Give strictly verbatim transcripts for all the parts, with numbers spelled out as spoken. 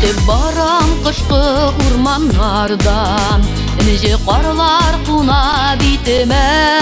Үтіп барам қышқы урманнардан, Інже қарлар қуна битіме.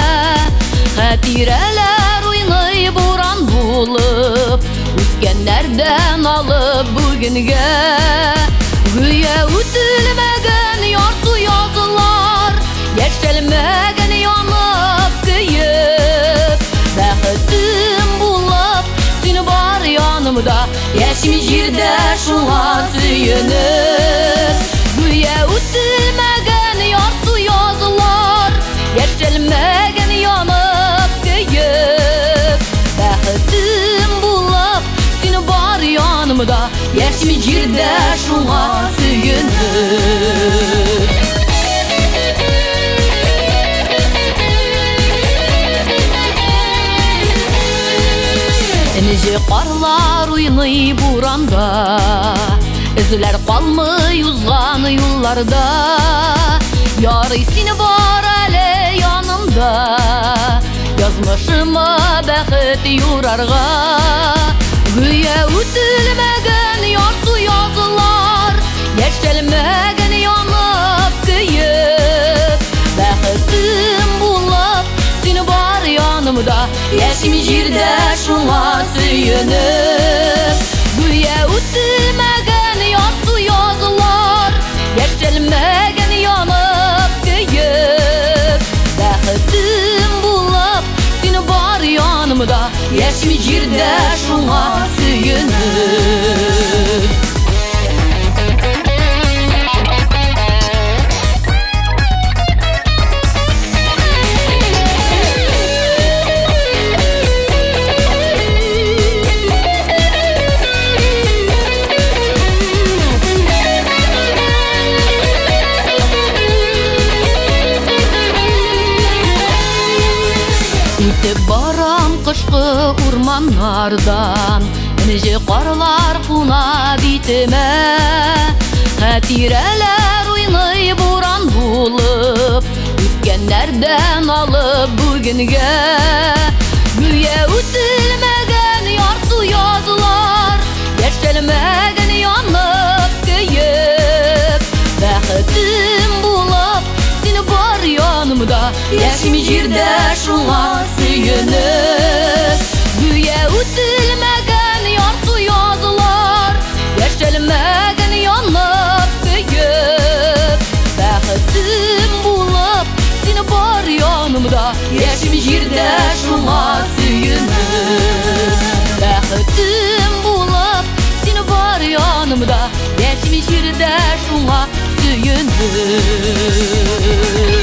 Хәтирәләр уйный буран булып, Үткәннәрдән алып бүгенгә. Гүя үтелмәгән ярсу язылар, Яшәлмәгән янып көеп. Бәхетем булып, син бар янымда, Яшим җирдә шуңа сөенеп. Гүя үтелмәгән ярсу язылар, Яшәлмәгән янып көеп. Бәхетем булып, син бар янымда, Яшим җирдә шуңа сөенеп. Інже қарлар уйный буранда, Эзләр калмый узган юлларда. Ярый син бар әле янымда, Язмышыма бәхет юрарга. Гүя үтелмәгән ярсу язылар, Яшәлмәгән янып көеп. Бәхетем булып, син бар янымда, Яшим җирдә шуңа сөенеп. Гүя үтелмәгән ярсу язылар, Яшәлмәгән янып көеп. Бәхетем булып, син бар янымда, Яшим җирдә шуңа сөенеп. Үтіп барам қышқы урманнардан, Інже қарлар қуна битіме. Хәтирәләр уйный буран булып, Үткәннәрдән алып бүгенгә. Гүя үтелмәгән ярсу язылар, Яшәлмәгән янып көеп. Бәхетем булып, син бар янымда, Яшим җирдә шуңа сөенеп. Гүя үтелмәгән ярсу язылар, Яшәлмәгән янып көеп. Бәхетем булып, син бар янымда, Яшим җирдә шуңа сөенеп. Бәхетем булып, син бар янымда, Яшим җирдә шуңа сөенеп.